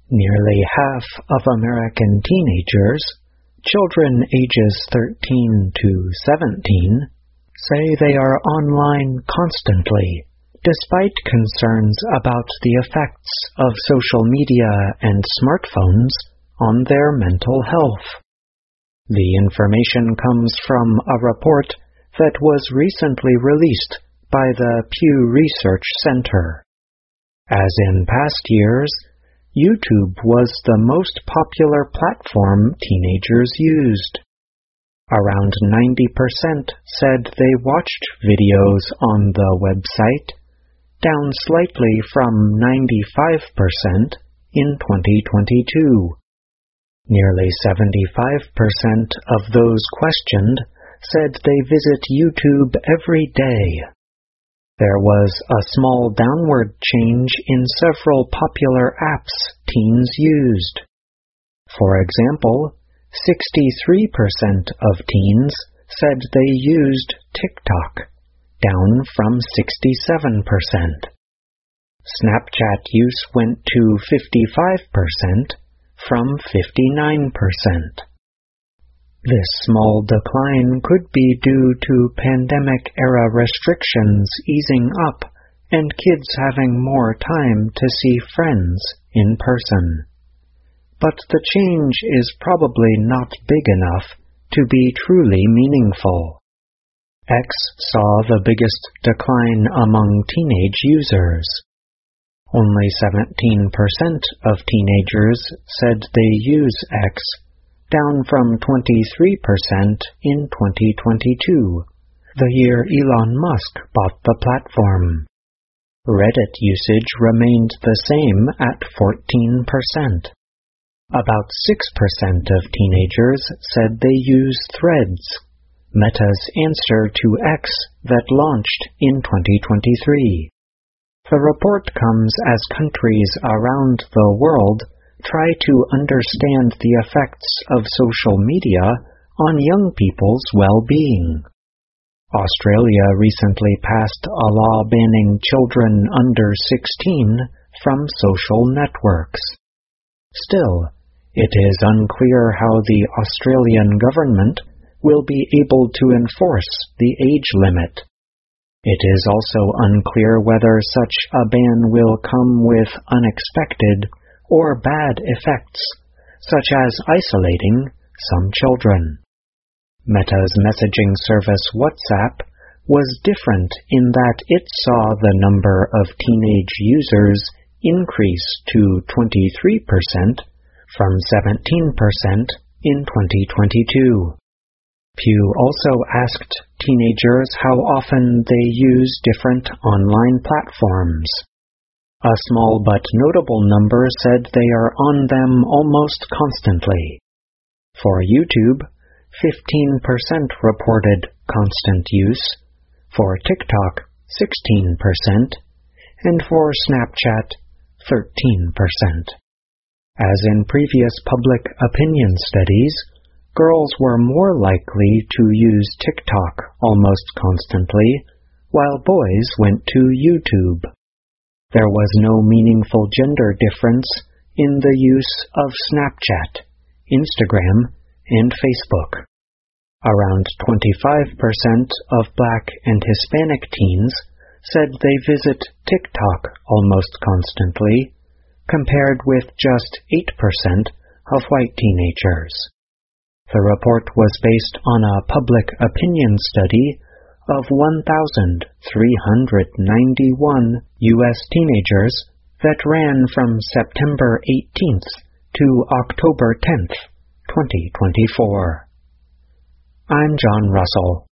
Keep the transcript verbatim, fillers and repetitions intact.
Nearly half of American teenagers, children ages thirteen to seventeen, say they are online constantly, despite concerns about the effects of social media and smartphones on their mental health. The information comes from a report that was recently released by the Pew Research Center. As in past years, YouTube was the most popular platform teenagers used. Around ninety percent said they watched videos on the website, down slightly from ninety-five percent in twenty twenty-two. Nearly seventy-five percent of those questioned said they visit YouTube every day. There was a small downward change in several popular apps teens used. For example, sixty-three percent of teens said they used TikTok, down from sixty-seven percent. Snapchat use went to fifty-five percent from fifty-nine percent. This small decline could be due to pandemic-era restrictions easing up and kids having more time to see friends in person. But the change is probably not big enough to be truly meaningful. X saw the biggest decline among teenage users. Only seventeen percent of teenagers said they use X, down from twenty-three percent in twenty twenty-two, the year Elon Musk bought the platform. Reddit usage remained the same at fourteen percent. About six percent of teenagers said they use Threads, Meta's answer to X that launched in twenty twenty-three. The report comes as countries around the world try to understand the effects of social media on young people's well-being. Australia recently passed a law banning children under sixteen from social networks. Still, it is unclear how the Australian government will be able to enforce the age limit. It is also unclear whether such a ban will come with unexpected or bad effects, such as isolating some children. Meta's messaging service WhatsApp was different in that it saw the number of teenage users increase to twenty-three percent from seventeen percent in twenty twenty-two. Pew also asked teenagers how often they use different online platforms. A small but notable number said they are on them almost constantly. For YouTube, fifteen percent reported constant use, for TikTok, sixteen percent, and for Snapchat, thirteen percent. As in previous public opinion studies, girls were more likely to use TikTok almost constantly, while boys went to YouTube. There was no meaningful gender difference in the use of Snapchat, Instagram, and Facebook. Around twenty-five percent of Black and Hispanic teens said they visit TikTok almost constantly, compared with just eight percent of white teenagers. The report was based on a public opinion study of one thousand three hundred ninety-one U S teenagers that ran from September eighteenth to October tenth, twenty twenty-four. I'm John Russell.